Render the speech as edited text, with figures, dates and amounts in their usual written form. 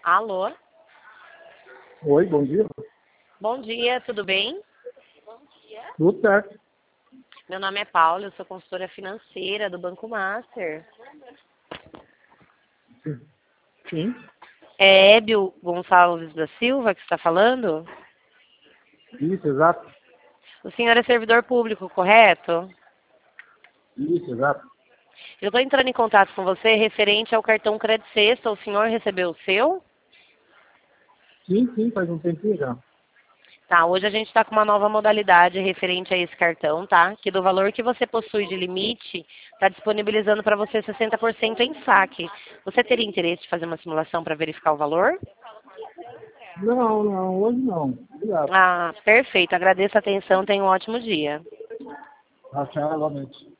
Alô? Oi, bom dia. Bom dia, tudo bem? Tudo certo. Meu nome é Paula, eu sou consultora financeira do Banco Master. Sim, É Hébio Gonçalves da Silva que está falando? isso, exato. O senhor é servidor público, correto? Isso, exato. Eu estou entrando em contato com você referente ao cartão Crédito Sexta. O senhor recebeu o seu? Sim, faz um tempinho já. Tá, hoje a gente está com uma nova modalidade referente a esse cartão, tá? Que do valor que você possui de limite, está disponibilizando para você 60% em saque. Você teria interesse de fazer uma simulação para verificar o valor? Não, hoje não. Obrigado. Ah, perfeito. Agradeço a atenção. Tenha um ótimo dia. Tchau, igualmente.